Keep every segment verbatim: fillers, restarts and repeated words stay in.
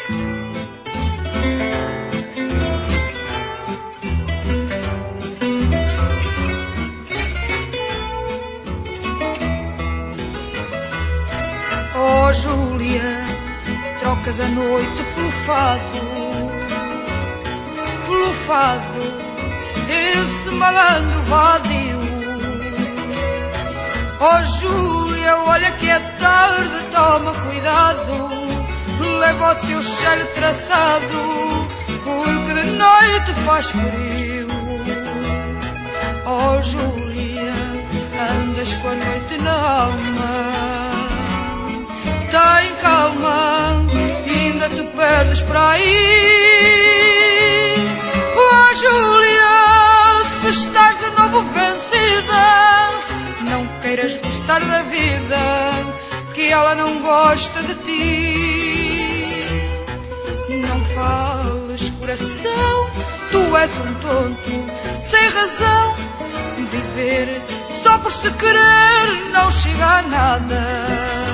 Oh, Júlia, trocas a noite pelo fado, pelo fado, esse malandro vadio. Oh, Júlia, olha que é tarde, toma cuidado, leva o teu cheiro traçado, porque de noite faz frio. Oh, Júlia, andas com a noite na alma, tem calma, ainda te perdes para aí. Oh, Júlia, se estás de novo vencida, não queiras gostar da vida, que ela não gosta de ti. Não fales, coração, tu és um tonto, sem razão. Viver só por se querer não chega a nada.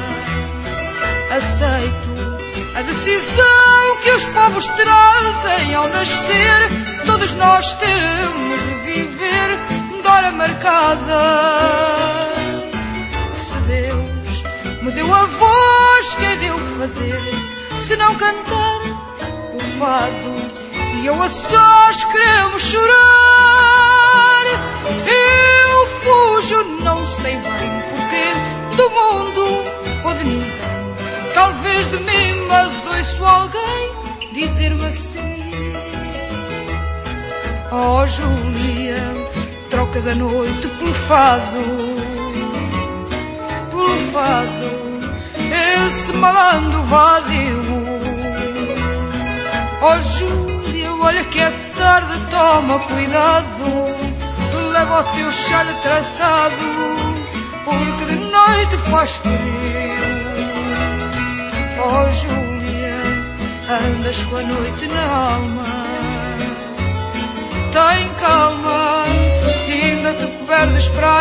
Aceito a decisão que os povos trazem ao nascer. Todos nós temos de viver de hora marcada. Se Deus me deu a voz, que é de eu fazer, se não cantar o fado e eu a sós queremos chorar. Eu fujo, não sei bem porquê, do mundo ou de ninguém, talvez de mim, mas ouço alguém dizer-me assim. Oh, Júlia, trocas a noite pelo fado, pelo fado, esse malandro vadio. Oh, Júlia, olha que é tarde, toma cuidado, leva o teu chale traçado, porque de noite faz frio. Oh, Júlia, andas com a noite na alma, tem calma, ainda te perdes para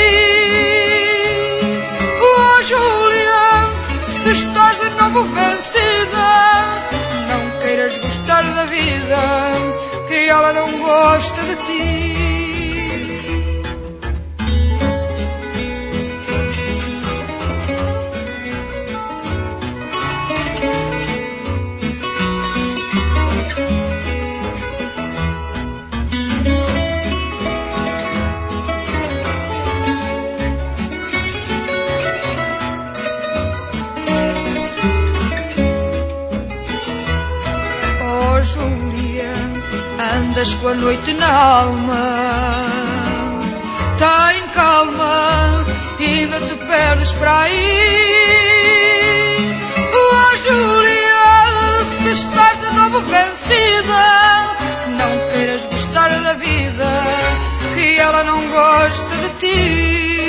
aí. Oh, Júlia, se estás de novo vencida, não queiras gostar da vida, que ela não gosta de ti. Andas com a noite na alma, tem calma, ainda te perdes para aí. Oh, Júlia, se estás de novo vencida, não queiras gostar da vida, que ela não gosta de ti.